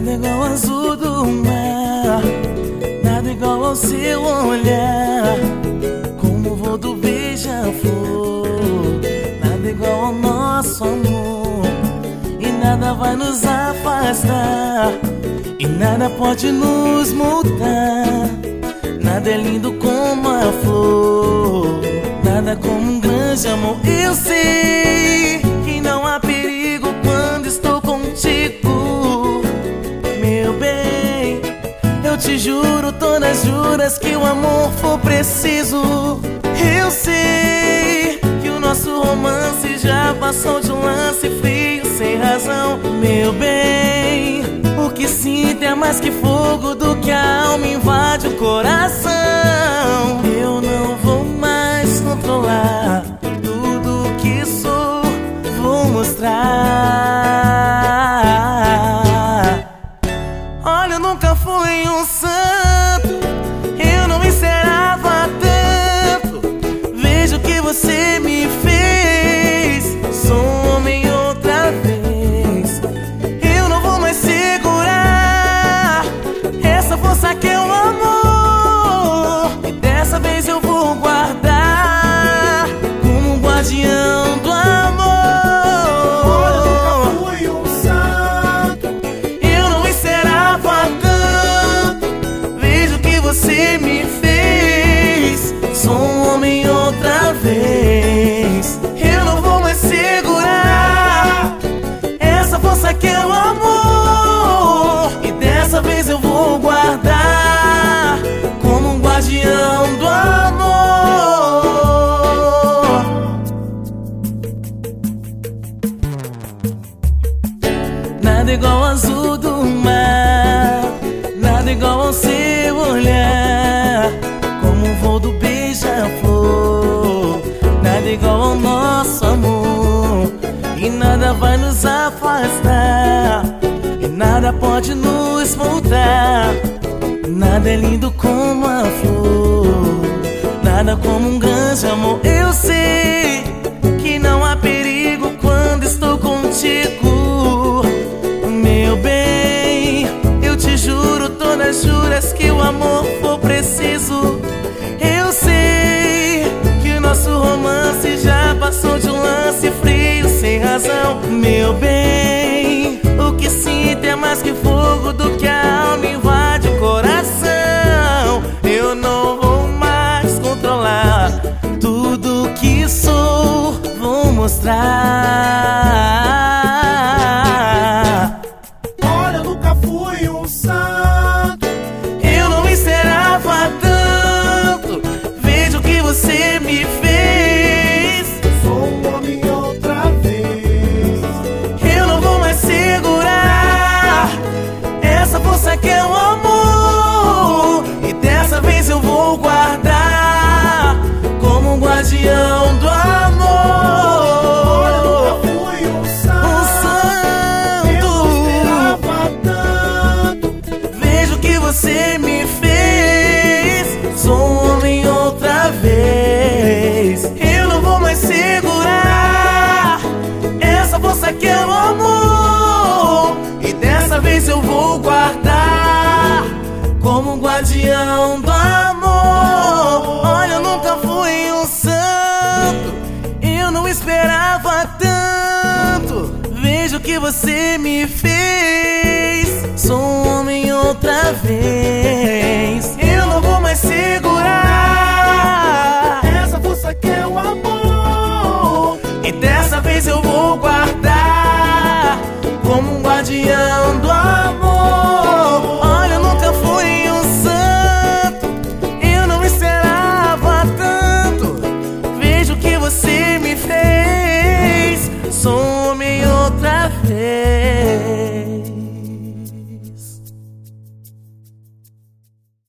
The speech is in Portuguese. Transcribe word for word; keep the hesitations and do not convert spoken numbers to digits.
Nada igual ao azul do mar, nada igual ao seu olhar, como o voo do beija-flor. Nada igual ao nosso amor, e nada vai nos afastar, e nada pode nos mudar. Nada é lindo como a flor, nada como um grande amor. Eu sei que não há perigo quando estou contigo, meu bem. Eu te juro todas juras que o amor for preciso. Eu sei que o nosso romance já passou de um lance frio sem razão, meu bem. O que sinto é mais que fogo, do que a alma invade o coração. Eu não vou mais controlar tudo que sou, vou mostrar. Olha, eu nunca fui um santo, eu não esperava tanto. Veja o que você me fez, sou um homem outra vez. Eu não vou mais segurar essa força que é o amor, e dessa vez eu vou guardar como um guardião do amor. Olha, eu nunca fui um santo, eu não esperava tanto. Veja o que você me fez, sou um homem outra vez. Eu não vou mais segurar essa força que é o amor, e dessa vez eu vou guardar como um guardião do amor. Nada igual ao azul do mar, nada igual ao seu olhar, como o voo do beija-flor. Nada igual ao nosso amor, e nada vai nos afastar, e nada pode nos mudar. Nada é lindo como a flor, nada como um grande amor. Eu sei que não há perigo quando estou contigo, meu bem. Eu te juro todas juras que o amor for preciso. Eu sei que o nosso romance já passou de um lance frio sem razão, meu bem. O que sinto é mais que fogo, do que a alma invade o coração. Eu não vou mais controlar tudo que sou, vou mostrar. olha, eu nunca fui um santo, Eu não esperava tanto. Veja o que você me fez, sou um homem outra vez. eu não vou mais segurar essa força que é o amor, e dessa vez eu vou guardar como um guardião do Olha, eu nunca amor. fui um Um santo, eu não santo, esperava tanto. veja o que você me fez, sou um homem outra vez. Eu não vou mais segurar essa força que é o amor, e dessa vez eu vou guardar como um guardião do amor. Olha, eu nunca fui um santo, eu não esperava tanto. Veja o que você me fez, sou um homem outra vez. Eu não vou mais segurar Essa força que é o amor, e dessa vez eu vou guardar